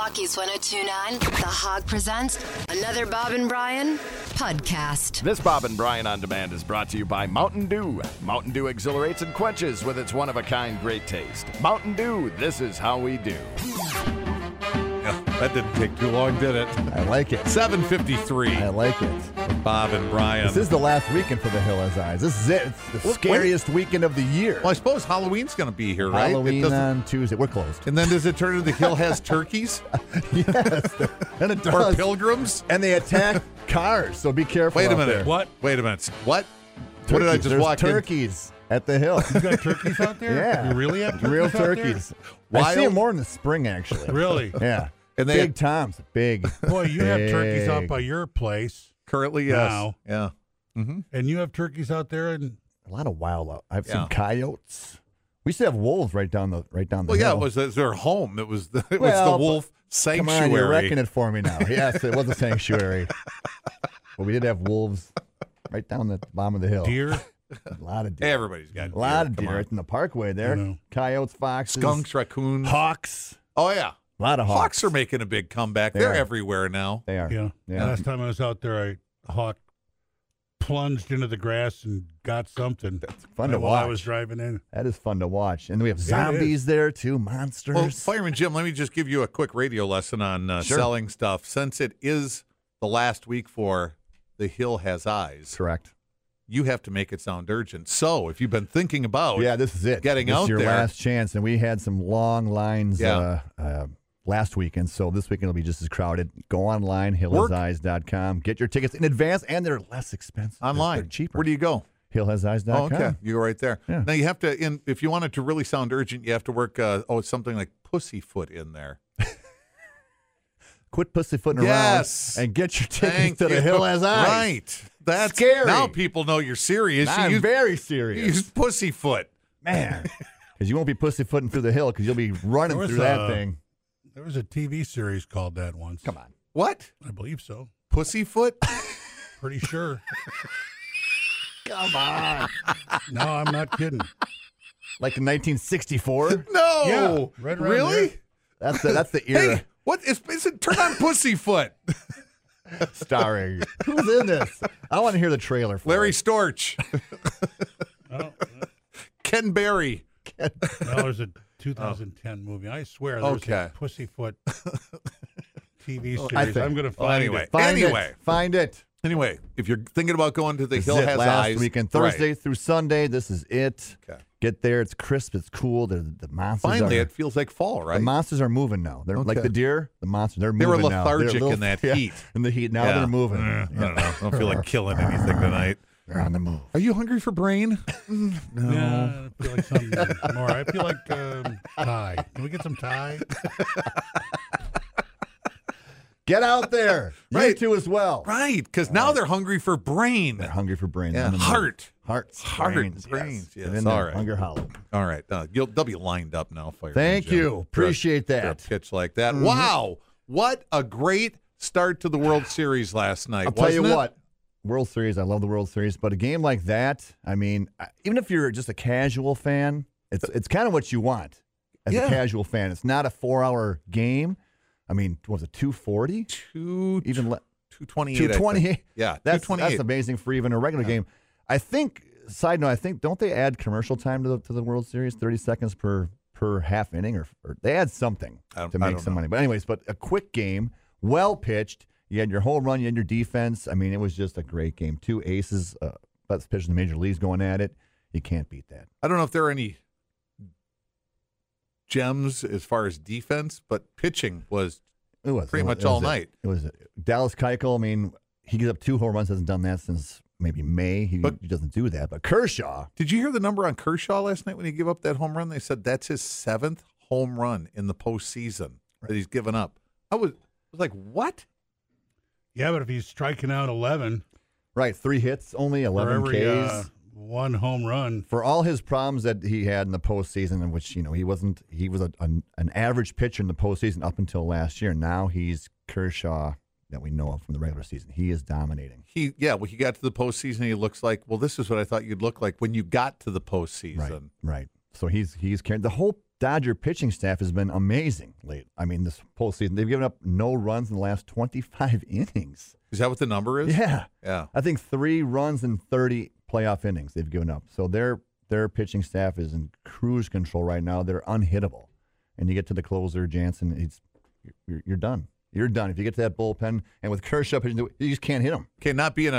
Rockies 102.9, The Hog presents another Bob and Brian podcast. This Bob and Brian On Demand is brought to you by Mountain Dew. Mountain Dew exhilarates and quenches with its one-of-a-kind great taste. Mountain Dew, this is how we do. That didn't take too long, did it? I like it. 7:53. I like it. Bob and Brian. This is the last weekend for the Hill Has Eyes. This is it. It's the scariest weekend of the year. Well, I suppose Halloween's going to be here, right? Halloween on Tuesday. We're closed. And then does it turn into the Hill Has Turkeys? Yes. And it Or does. pilgrims? And they attack cars, so be careful. Wait a out minute. there. What? Wait a minute. What? Turkeys. What did I just There's walk in? turkeys at the Hill. You got turkeys out there? Yeah. You really have turkeys Real out there? turkeys. I Wild? see them more in the spring, actually. Really? Yeah. And they Big Toms. Big. Boy, you have turkeys out Big. by your place, currently, yes. Now. Yeah. Mm-hmm. and you have turkeys out there, and A lot of wild out. I have Yeah. some coyotes. We used to have wolves right down the Well, yeah, hill. it was their home. It was the Well, wolf Come sanctuary. on, you're wrecking it for me now. Yes, it was a sanctuary. But we did have wolves right down the bottom of the hill. deer. A lot of deer. Everybody's got A lot of Come deer on. right in the parkway there. I know. Coyotes, foxes, Skunks, raccoons. hawks. Oh, yeah. A lot of hawks. Hawks are making a big comeback. They They're are. everywhere now. They are. Yeah. Yeah. Last time I was out there, a hawk plunged into the grass and got something. Fun to while I watch. was driving in. That is fun to watch. And we have Yeah, it zombies there too, monsters. Well, Fireman Jim, let me just give you a quick radio lesson on Sure. selling stuff. Since it is the last week for The Hill Has Eyes, Correct. you have to make it sound urgent. So if you've been thinking about Yeah, this is it. getting this out is your there. last chance. And we had some long lines Yeah. last weekend, so this weekend will be just as crowded. Go online, hillhaseyes.com. Get your tickets in advance, and they're less expensive. online, They're cheaper. where do you go? hillhaseyes.com. Oh, okay. You go right there. Yeah. Now you have to, if you want it to really sound urgent, you have to work, something like Pussyfoot in there. Quit pussyfooting Yes. around and get your tickets Thank to the you. Hill Has Eyes. Right. That's Scary. Now people know you're serious. I'm you very serious. use Pussyfoot. Man. Because you won't be pussyfooting through the hill because you'll be running There was through that a- thing. There was a TV series called that once. Come on. What? I believe so. Pussyfoot? Pretty sure. Come on. No, I'm not kidding. Like in 1964? No. Yeah, right around really? there. That's the era. Hey, what is it? Turn on Pussyfoot. Starring. Who's in this? I want to hear the trailer for Larry it. Storch. Oh, Ken Berry. no, there's a 2010 movie. I swear there's Okay. a Pussyfoot TV series. I think- I'm going to Well, find anyway. it. Find it. Anyway, if you're thinking about going to the This Hill is it. Has Last Eyes. weekend, Right. Thursday through Sunday. This is it. Okay. Get there. It's crisp. It's cool. The monsters Finally, are, it feels like fall, right? the monsters are moving now. They're like Okay. the deer. The monsters. They're They were moving now. They're lethargic a little- in that yeah, heat. In the heat. Now Yeah. they're moving. I don't know. I don't feel like killing anything tonight. They're on the move. Are you hungry for brain? No. Yeah, I feel like something more. I feel like Thai. Can we get some Thai? Get out there. You Right. too as well. Right, because now they're hungry for brain. They're hungry for brains. Yeah, On the move. heart. Hearts. Heart, Brains. brains, yes. Get in All there. right. Hunger Hollow. All right. They'll be lined up now. Fireman Thank Jim, you. for a- Appreciate for a that. pitch like that. Wow. What a great start to the World Series last night. I'll tell you wasn't it? what. World Series. I love the World Series, but a game like that, I mean, even if you're just a casual fan, it's kind of what you want as Yeah. a casual fan. It's not a 4-hour game. I mean, what was it 240? Even 228. 228. Yeah, That's 228. amazing for even a regular game. I think. Side note, I think don't they add commercial time to the World Series? 30 seconds per half inning, or they add something I to make don't some know. money. But anyways, a quick game, well pitched. You had your home run, you had your defense. I mean, it was just a great game. 2 aces, best pitchers in the major leagues going at it. You can't beat that. I don't know if there are any gems as far as defense, but pitching was It was pretty it was- much it was all it. night. It was Dallas Keuchel. I mean, he gives up 2 home runs. Hasn't done that since maybe May. He doesn't do that. But Kershaw, Did you hear the number on Kershaw last night when he gave up that home run? They said that's his 7th home run in the postseason that he's given up. I was like, what? Yeah, but if he's striking out 11 right? 3 hits, only for 11 every Ks. one home run, For all his problems that he had in the postseason, in which he was an average pitcher in the postseason up until last year. Now he's Kershaw that we know of from the regular season. He is dominating. When he got to the postseason, he looks like, well, this is what I thought you'd look like when you got to the postseason. Right. So he's carrying the whole Dodger pitching staff has been amazing late. I mean, this postseason, they've given up no runs in the last 25 innings. Is that what the number is? Yeah. Yeah. I think 3 runs in 30 playoff innings they've given up. So their pitching staff is in cruise control right now. They're unhittable. And you get to the closer, Jansen, you're done. You're done. If you get to that bullpen, and with Kershaw pitching, you just can't hit him. Okay, not being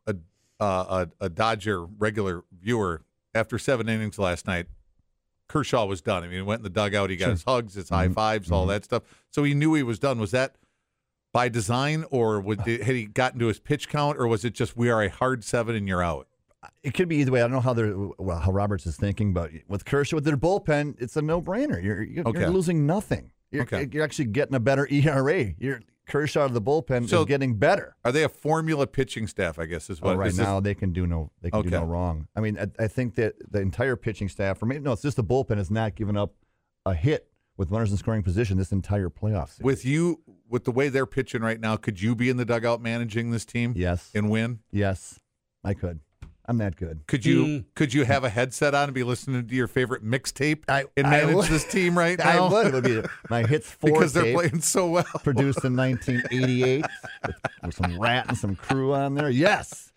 a Dodger regular viewer, after 7 innings last night, Kershaw was done. I mean, he went in the dugout. He got his hugs, his high fives, all that stuff. So he knew he was done. Was that by design, or had he gotten to his pitch count, or was it just we are a hard 7 and you're out? It could be either way. I don't know how Roberts is thinking, but with Kershaw, with their bullpen, it's a no-brainer. You're losing nothing. You're actually getting a better ERA. Kershaw of the bullpen is getting better. Are they a formula pitching staff, I guess, is what right now they can do no wrong. I mean, I think that the entire pitching staff, it's just the bullpen has not given up a hit with runners in scoring position this entire playoff series. With the way they're pitching right now, could you be in the dugout managing this team? Yes. And win? Yes, I could. I'm that good. Could you have a headset on and be listening to your favorite mixtape and manage this team right now? I would. It would be my Hits 4 because they're tape, playing so well. Produced in 1988 with some Rat and some Crew on there. Yes.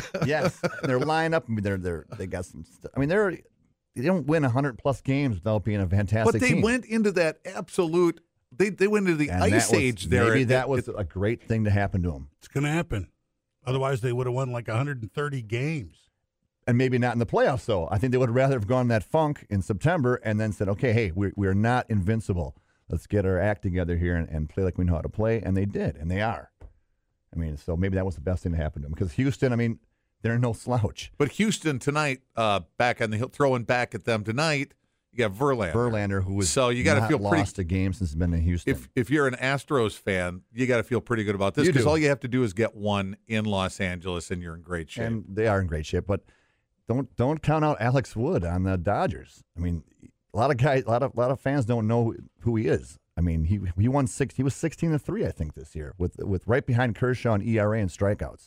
They're lined up. I mean, they got some stuff. I mean, they don't win 100-plus games without being a fantastic team. But they went into that absolute. They went into the ice age there. Maybe that was a great thing to happen to them. It's going to happen. Otherwise, they would have won like 130 games. And maybe not in the playoffs, though. I think they would rather have gone that funk in September and then said, okay, hey, we're not invincible. Let's get our act together here and play like we know how to play. And they did, and they are. I mean, so maybe that was the best thing to happen to them. Because Houston, I mean, they're no slouch. But Houston tonight, back on the hill, throwing back at them tonight, you got Verlander. Who is you got to feel lost a game since he's been in Houston. If you're an Astros fan, you got to feel pretty good about this because all you have to do is get one in Los Angeles, and you're in great shape. And they are in great shape, but don't count out Alex Wood on the Dodgers. I mean, a lot of fans don't know who he is. I mean, he won 6. He was 16-3, I think, this year, with right behind Kershaw in ERA and strikeouts.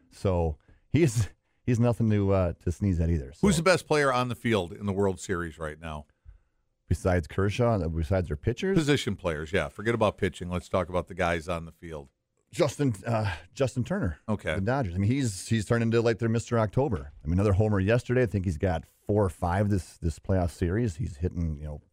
So he's nothing to sneeze at either. So. Who's the best player on the field in the World Series right now? Besides Kershaw, besides their pitchers? Position players, yeah. Forget about pitching. Let's talk about the guys on the field. Justin Turner. Okay. The Dodgers. I mean, he's turned into like their Mr. October. I mean, another homer yesterday. I think he's got 4 or 5 this playoff series. He's hitting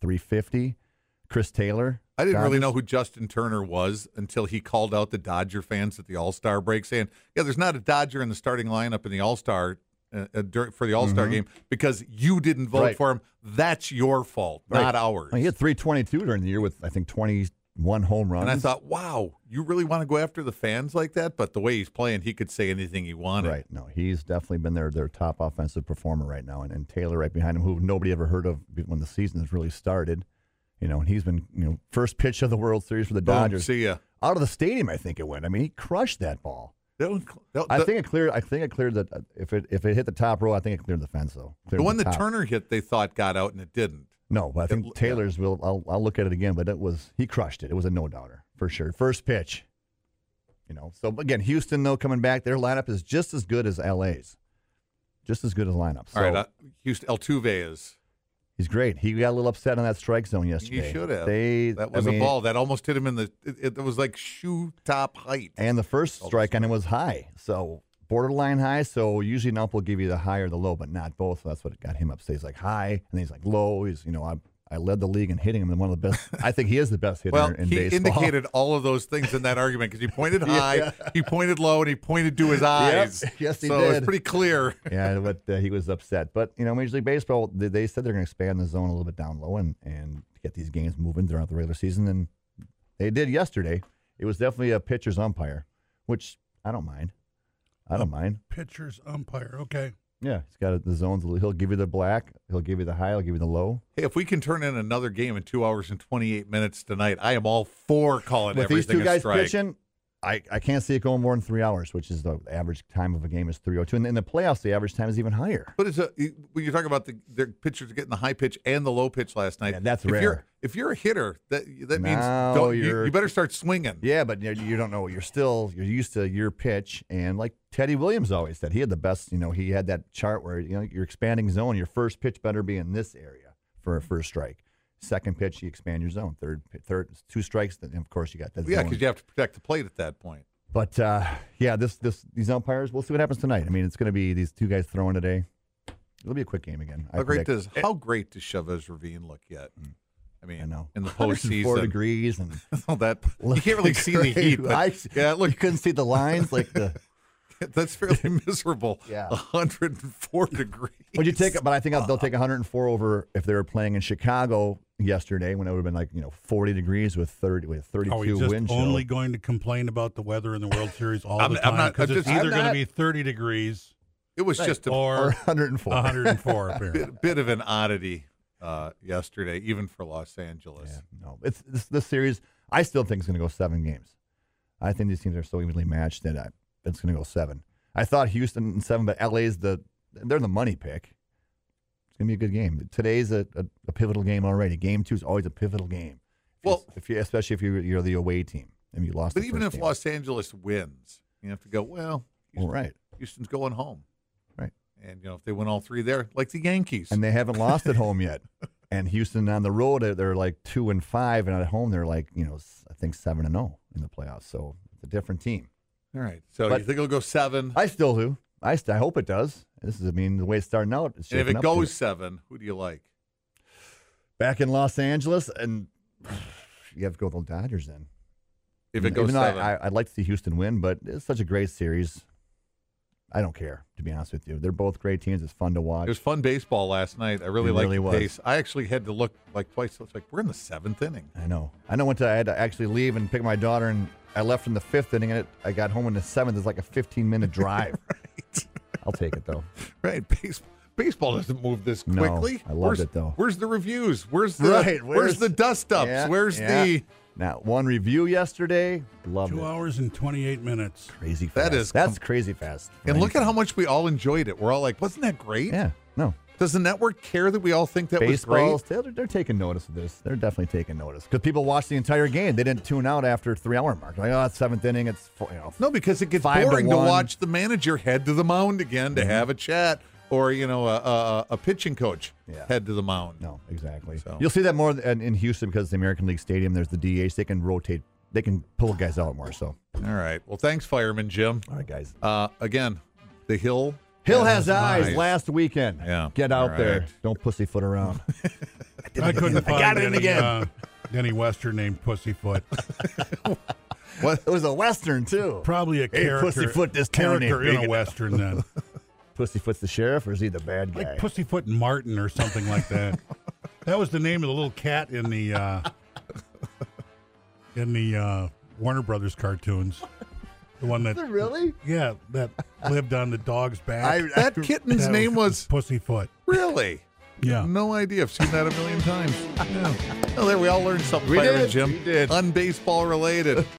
350. Chris Taylor. I didn't really know who Justin Turner was until he called out the Dodger fans at the All-Star break saying, yeah, there's not a Dodger in the starting lineup in the All-Star for the All-Star game because you didn't vote for him. That's your fault, not ours. Well, he had 322 during the year with, I think, 21 home runs. And I thought, wow, you really want to go after the fans like that? But the way he's playing, he could say anything he wanted. Right. No, he's definitely been their top offensive performer right now. And Taylor right behind him, who nobody ever heard of when the season has really started. And he's been, first pitch of the World Series for the Dodgers. See ya. Out of the stadium, I think it went. I mean, he crushed that ball. I think it cleared. I think it cleared that. If it hit the top row, I think it cleared the fence though. The one that Turner hit, they thought got out, and it didn't. No, but I think Taylor's will. I'll look at it again, but he crushed it. It was a no doubter for sure. First pitch. So again, Houston though coming back, their lineup is just as good as LA's. Just as good as lineup. So, all right, Houston Altuve is. He's great. He got a little upset on that strike zone yesterday. He should have. That was a ball that almost hit him in the. It was like shoe top height. And the first strike on him was high, so borderline high. So usually an ump will give you the high or the low, but not both. So that's what got him upset. He's like high, and then he's like low. He's I led the league in hitting him, and one of the best. I think he is the best hitter in baseball. He indicated all of those things in that argument because he pointed high, he pointed low, and he pointed to his eyes. Yep. Yes, he did. So it's pretty clear. Yeah, but he was upset. But Major League Baseball, they said they're going to expand the zone a little bit down low and get these games moving throughout the regular season, and they did yesterday. It was definitely a pitcher's umpire, which I don't mind. Pitcher's umpire, okay. Yeah, he's got the zones. He'll give you the black. He'll give you the high. He'll give you the low. Hey, if we can turn in another game in 2 hours and 28 minutes tonight, I am all for calling with everything these two guys a strike. Pitching, I can't see it going more than 3 hours, which is the average time of a game is 3:02. And in the playoffs, the average time is even higher. But when you're talking about the pitchers getting the high pitch and the low pitch last night, that's rare. If you're a hitter, that means you better start swinging. Yeah, but you don't know. You're used to your pitch, and like Teddy Williams always said, he had the best. He had that chart where your expanding zone, your first pitch better be in this area for a first strike. Second pitch, you expand your zone. Third, 2 strikes. Then of course you got that. Yeah, zone. because you have to protect the plate at that point. But these umpires. We'll see what happens tonight. I mean, it's going to be these 2 guys throwing today. It'll be a quick game again. How great does Chavez Ravine look yet? I mean, I know. In the postseason, 4 degrees and all that. You can't really see the heat. But, you couldn't see the lines like the. That's fairly miserable. Yeah. 104 degrees. Would you take it? But I think they'll take 104 over if they were playing in Chicago yesterday when it would have been like 40 degrees with 32 Are we just wind chill. only going to complain about the weather in the World Series all the time? Because it's either going to be 30 degrees. It was just or 104. 104 apparently. bit of an oddity yesterday, even for Los Angeles. Yeah, no, it's this series. I still think it's going to go 7 games. I think these teams are so evenly matched that it's going to go 7. I thought Houston in 7, but LA's they're the money pick. It's going to be a good game. Today's a pivotal game already. Game 2 is always a pivotal game. Well, especially if you're the away team and you lost. But the even first if game. Los Angeles wins, you have to go, Houston, right. Houston's going home. Right. And if they win all 3 there, like the Yankees. And they haven't lost at home yet. And Houston on the road, they're like 2-5, and at home they're like I think 7-0 in the playoffs. So it's a different team. All right. So But you think it'll go 7? I still do. I hope it does. The way it's starting out. It's And if shaping it up to goes 7, who do you like? back in Los Angeles, and you have to go with the Dodgers then. If it goes Even though 7. I'd like to see Houston win, but it's such a great series. I don't care, to be honest with you. They're both great teams. It's fun to watch. It was fun baseball last night. I really It liked really the was. pace. I actually had to look like twice. I was like, we're in the 7th inning. I know. I had to actually leave and pick my daughter, and I left in the 5th inning, and I got home in the 7th. It's like a 15-minute drive. Right. I'll take it, though. Right. Baseball doesn't move this No, quickly. I loved it, though. Where's the reviews? Where's the Right, where's the dust ups? Yeah, Where's yeah. the Now, one review yesterday. Loved 2 it. hours and 28 minutes. Crazy fast. That is That's crazy fast. And look at how much we all enjoyed it. We're all like, wasn't that great? Yeah. No. Does the network care that we all think that Baseballs, was they're taking notice of this. They're definitely taking notice because people watched the entire game. They didn't tune out after 3-hour mark. Like, it's 7th inning. It's great? No, because it gets 5-1. boring to watch the manager head to the mound again to have a chat, or a pitching coach head to the mound. No, exactly. So. You'll see that more in Houston because the American League Stadium. There's the DH. They can rotate. They can pull guys out more. So, All right. Well, thanks, Fireman Jim. all right, guys. Again, the Hill. Hill has eyes. eyes. Last weekend. Yeah. Get out All there. right. Don't pussyfoot around. I couldn't find got it in any, again. any Western named Pussyfoot. What? It was a Western too. Probably a Hey, character. Pussyfoot, this town character ain't in big a Western then. Pussyfoot's the sheriff, or is he the bad guy? Like Pussyfoot and Martin or something like that. That was the name of the little cat in the Warner Brothers cartoons. The one that Really? that lived on the dog's back. That kitten's That name was Pussyfoot. really. Yeah. No idea. I've seen that a million times. Yeah. Well, there we all learned something. We Fireman did. Jim. We did. Unbaseball related.